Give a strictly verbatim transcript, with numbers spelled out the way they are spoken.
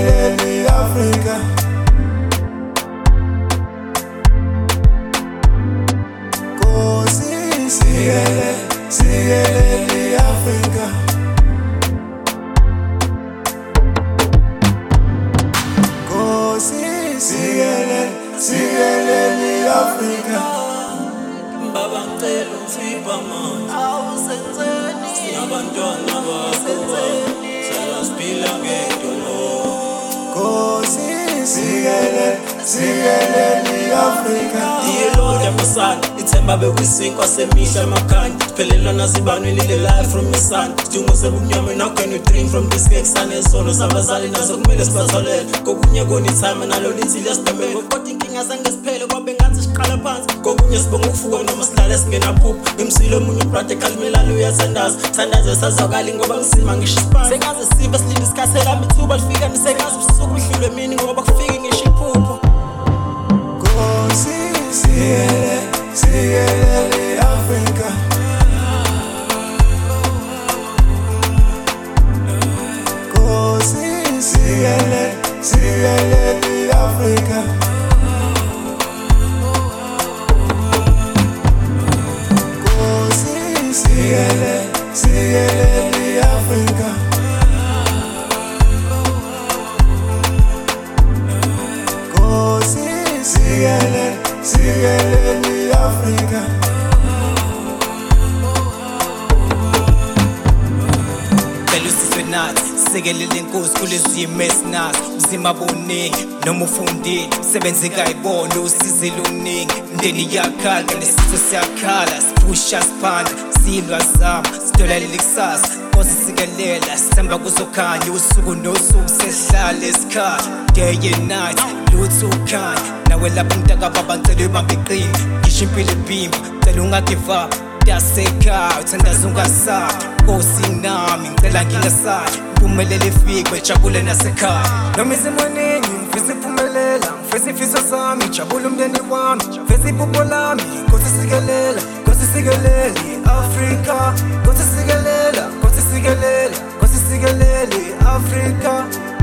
sikelele Africa. Kosi sikelele, sikelele Africa. Kosi sikelele, sikelele Africa. Baba ngicela ungipha manje awusenzeni sinabantwana bakho siyaphila ngedolo. Kosi sikelele, sikelele Africa. Dear Lord yamasana ithemba bekuyisinkwa semisha emakhanya siphelelwa nazibanweni le life from the sun sidingo sebumnyama. Now can you dream from this cake sun esono sabazali nazo kumele sibatholele kokunye koni time nalo lithi liyasibhembele kodwa inkinga zange siphele kwabe ngathi siqala phansi kokunye sibonga ukufuka noma silale singenaphupho ngemsilo omunye ubrate khalimelalo uyathandaza thandaza sazakali ngoba ngisima ngisho isiphansi sengaze sive silinde isikhathi elami ithuba lifika nisengaze ubusuku lihlulwe mini ngoba kufike ngisho iphupho. Kosi sikelele, sikelele Africa. Kosi sikelele, sikelele Africa. Kosi sikelele, sikelele Africa. Kosi sikelele, sikelele Africa. Belusizwe nathi sikelele inkosi kulezi imesinazi uzima boningi noma ufundile sebenze kayibona usize luningi mndeni yakhala nesizwe siyakhala siphusha siphanda silwa zama sidolela ikusasa kosi sikelela sithemba kuzokhanya usuku nosuku sehlala esikhala day and night lutho ukhanya nawe lapho umntaka baba ngicela ubambe iqini ngisho impilo ibhimba cela ungagive up yasekhaya uthandaza ungasabi Kosi nami ngicela ngingasabi impumelelo ifike bejabule nasekhaya noma izimoningi ngifisa iphumelela ngifisa ifiso sami ijabule umndeni wami ngifisa iphupho lami Kosi sikelela Kosi sikelele Africa Kosi sikelela Kosi sikelela Kosi sikelele Africa.